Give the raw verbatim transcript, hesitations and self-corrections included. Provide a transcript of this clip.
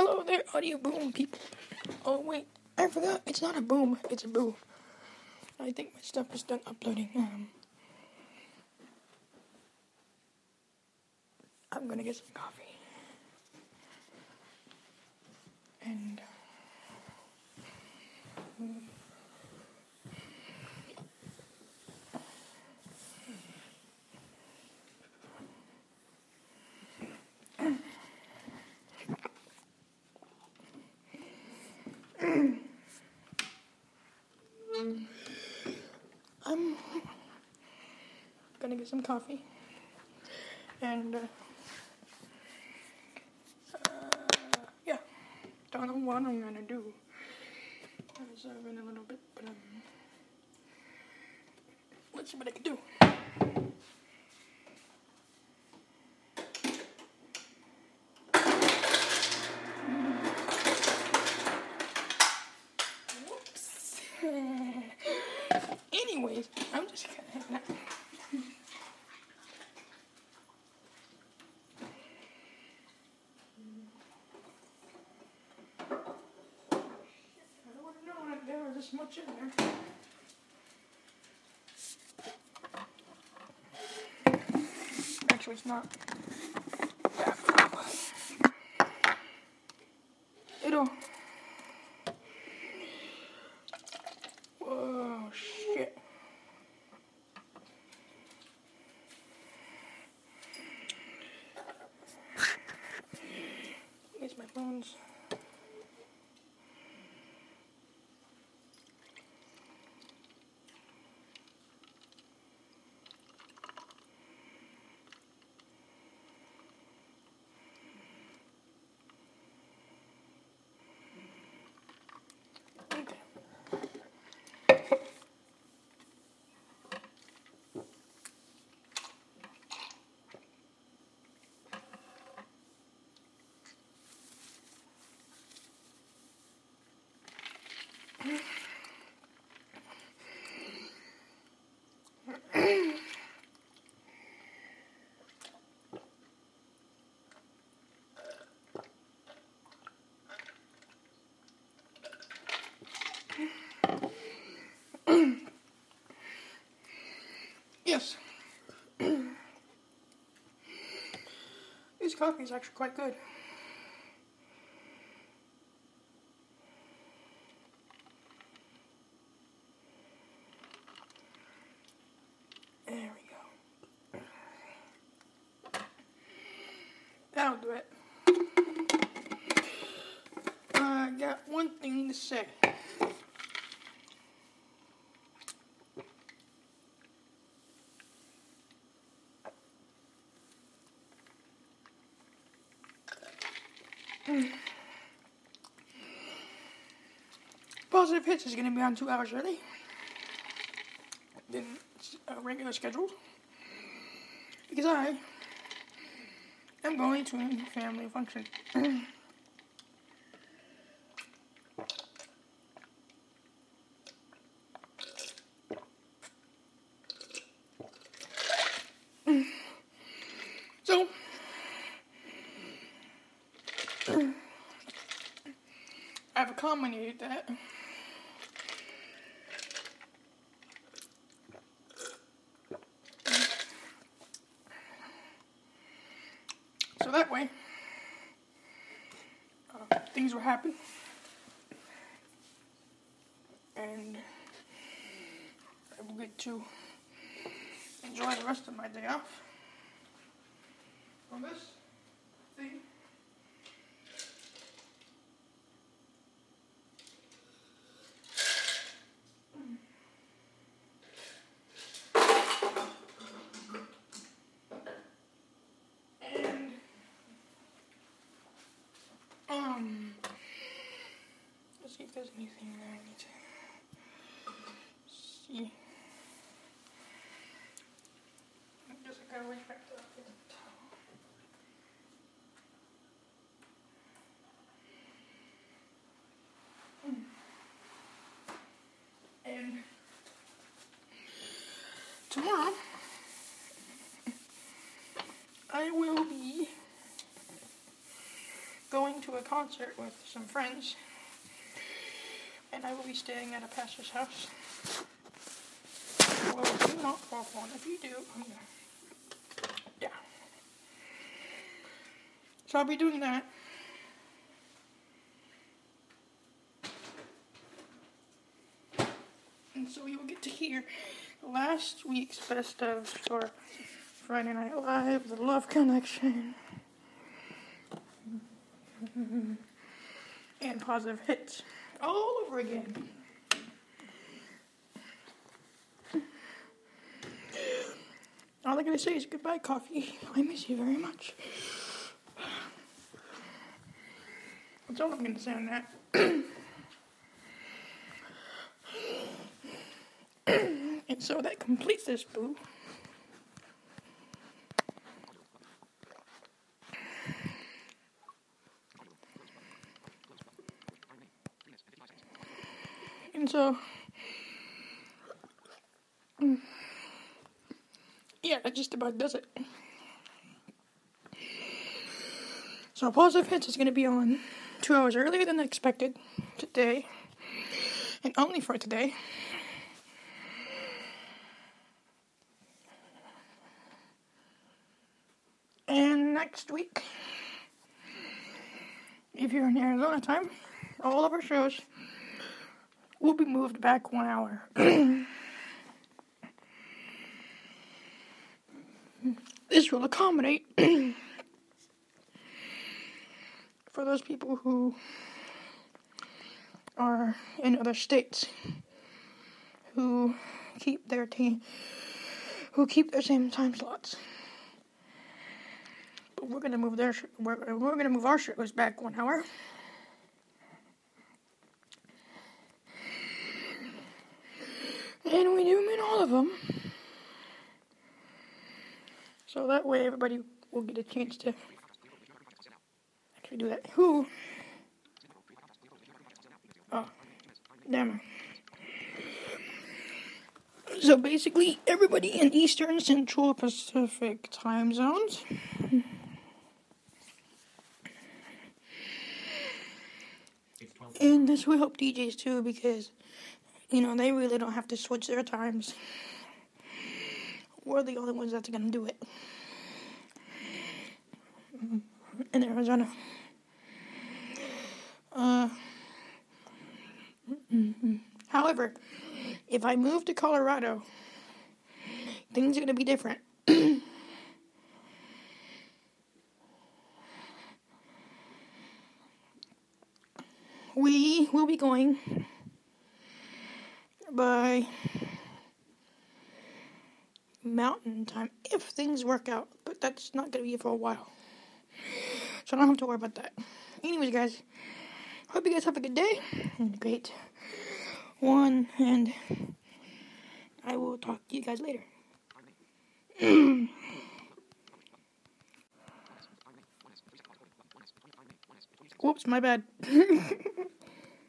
Hello there, audio boom people. Oh wait, I forgot. It's not a boom. It's a boo. I think my stuff is done uploading. Um, I'm gonna get some coffee. And uh, mm, I'm gonna get some coffee. And uh, uh, yeah, don't know what I'm gonna do. I was serving a little bit, but um, let's see what I can do. Whoops. Anyways, I'm just kind of hanging out. I don't want to know that there was this much in there. Actually, it's not. It'll. Whoa, shit. Here's my bones. Okay. Yes. This coffee is actually quite good. There we go. That'll do it. I got one thing to say. Positive Hits is going to be on two hours early than uh, regular scheduled because I am going to a family function. So, I've accommodated that. So that way, uh, things will happen. And I will get to enjoy the rest of my day off from this thing. And um, let's see if there's anything that I need to see. I guess I gotta reach back to that. And tomorrow, I will be going to a a concert with some friends, and I will be staying at a pastor's house. Well, do not fall on. If you do, I'm gonna, yeah. So I'll be doing that. And so you will get to hear last week's best of for Friday Night Live, The Love Connection, and Positive Hits all over again. All I gotta say is goodbye, coffee. I miss you very much. That's all I'm gonna say on that. And so that completes this boo. And so, yeah, that just about does it. So Positive Hits is going to be on two hours earlier than expected today, and only for today. And next week, if you're in Arizona time, all of our shows will be moved back one hour. This will accommodate for those people who are in other states who keep their team, who keep their same time slots. But we're gonna move their, we're, we're gonna move our shows back one hour. And we do them in all of them. So that way everybody will get a chance to actually do that. Who? Oh, damn. So basically everybody in Eastern, Central, Pacific time zones. And this will help D Js too, because you know, they really don't have to switch their times. We're the only ones that's going to do it in Arizona. Uh, however, if I move to Colorado, things are going to be different. We will be going by mountain time if things work out, but that's not going to be for a while, so I don't have to worry about that. Anyways, guys, hope you guys have a good day and a great one, and I will talk to you guys later. Whoops, my bad.